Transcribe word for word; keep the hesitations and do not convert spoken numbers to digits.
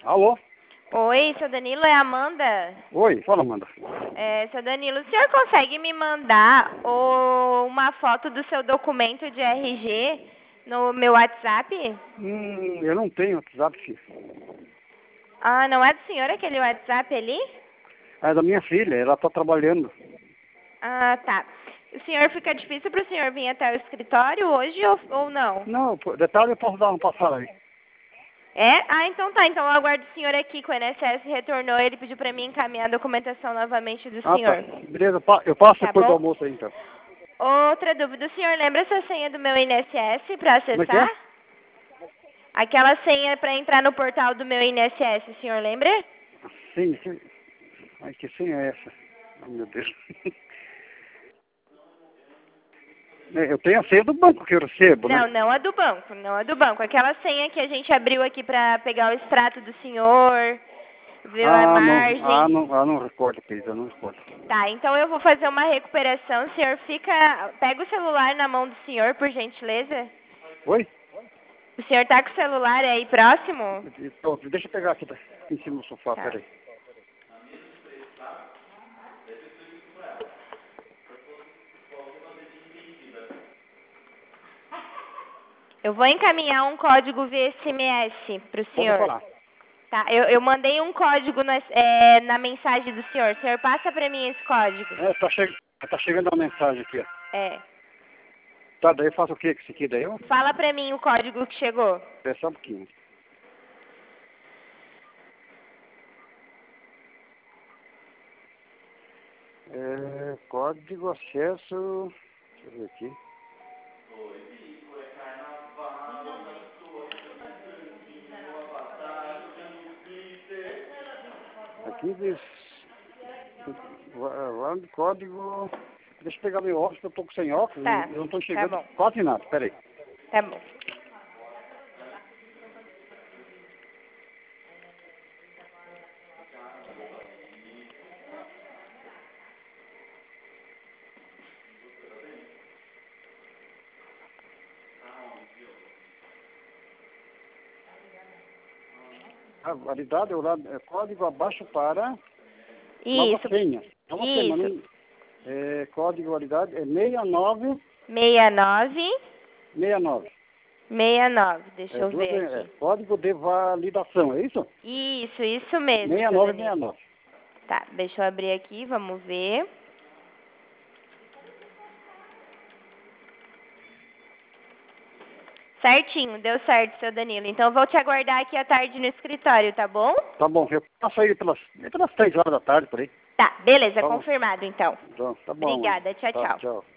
Alô? Oi, seu Danilo, é a Amanda? Oi, fala, Amanda. É, seu Danilo, o senhor consegue me mandar o, uma foto do seu documento de R G no meu WhatsApp? Hum, eu não tenho WhatsApp, filho. Ah, não é do senhor aquele WhatsApp ali? É da minha filha, ela tá trabalhando. Ah, tá. O senhor fica difícil para o senhor vir até o escritório hoje ou, ou não? Não, pô, detalhe eu posso dar uma passada aí. É? Ah, então tá. Então eu aguardo o senhor aqui. Com o I N S S retornou, ele pediu para mim encaminhar a documentação novamente do Ah, tá. senhor. Beleza, pa- eu passo Tá depois do bom? almoço aí, então. Outra dúvida, o senhor lembra essa senha do meu I N S S para Como é que é? acessar? Aquela senha para entrar no portal do meu I N S S, o senhor lembra? Sim, sim. Ai, que senha é essa? Ai, meu Deus. É, eu tenho a senha do banco que eu recebo, Não, né? não a do banco, não a do banco. Aquela senha que a gente abriu aqui para pegar o extrato do senhor, ver a Ah, não, ah, margem. não, ah, não recordo, querida, não recordo. Tá, então eu vou fazer uma recuperação. O senhor fica... Pega o celular na mão do senhor, por gentileza. Oi? O senhor tá com o celular aí próximo? Pronto, deixa eu pegar aqui, tá? Em cima do sofá, Tá. peraí. Eu vou encaminhar um código V S M S pro Pode senhor. falar. Tá, eu, eu mandei um código na, é, na mensagem do senhor. O senhor passa pra mim esse código. É, tá, che tá chegando uma mensagem aqui, ó. É. Tá, daí eu faço o que com isso aqui daí? Eu... Fala pra mim o código que chegou. Espera só um pouquinho. É, código acesso... Deixa eu ver aqui. Aqui diz... Lá no código... Deixa eu pegar meu óculos, que eu tô sem óculos. Tá, Eu não tô tá enxergando bom. quase nada. Peraí. Tá bom. A validade é o lado... É código abaixo para... Nova Isso. senha. Nova senha, mas Isso. não... É, código validade é seis nove sessenta e nove. seis nove. sessenta e nove. Deixa É, eu duas, ver é, aqui. código de validação, é isso? Isso, isso mesmo, seis seu nove Danilo. seis nove. Tá, deixa eu abrir aqui, vamos ver. Certinho, deu certo, seu Danilo. Então eu vou te aguardar aqui à tarde no escritório, tá bom? Tá bom, eu passo aí pelas, pelas três horas da tarde, por aí. Tá, beleza, Tá bom. confirmado então. Então, tá bom, mano. Obrigada, tchau, Tá, tchau. tchau.